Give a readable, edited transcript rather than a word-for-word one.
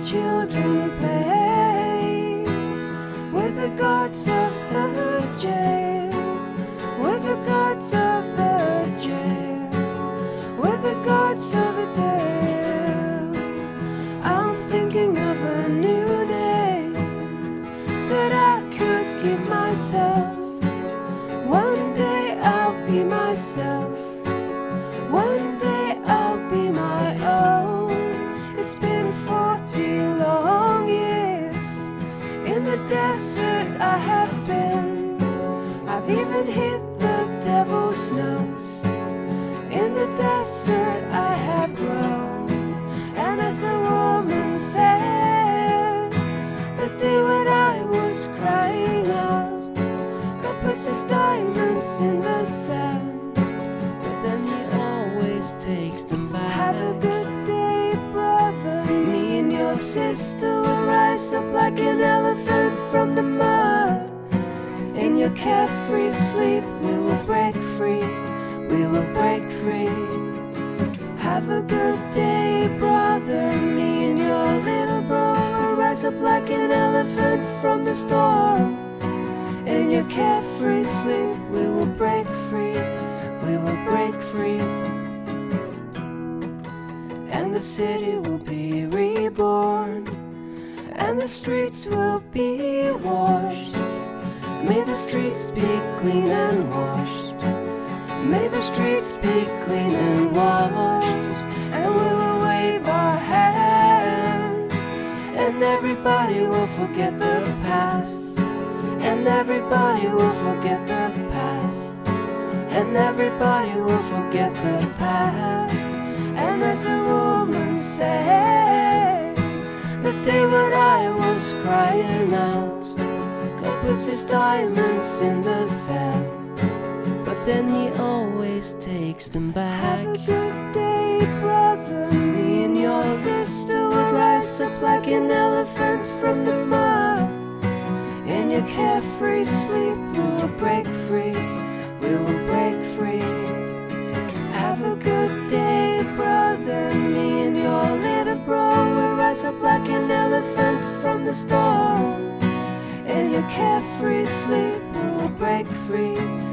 children play with the gods of the jail, with the gods of the jail, with the gods of the jail. I'm thinking of a new name that I could give myself. One day I'll be myself. One day I'll be my own. It's been 40 long years. In the desert I have been. I've even hit the devil's nose. In the desert I have grown. And as the woman said, the day when I was crying out, God puts his diamonds in the sand, but then he always takes them back. Have a good day, brother. Me and your sister will rise up like an elephant from the mud. In your carefree sleep we will break free. We will break free. Have a good day, brother. Me and your little bro will rise up like an elephant from the storm. In your carefree sleep we will break free. We will break free. And the city will be reborn, and the streets will be washed. May the streets be clean and washed. May the streets be clean and washed. And we will wave our hand, and everybody will forget the past. And everybody will forget the past. And everybody will forget the past. And as the woman said, the day when I was crying out, God puts his diamonds in the sand, but then he always takes them back. Have a good day, brother. Me and your sister will rise up like an elephant from the mud. In your carefree sleep we will break free. We will break free. Have a good day, brother. Me and your little bro will rise up like an elephant from the storm. In your carefree sleep we will break free.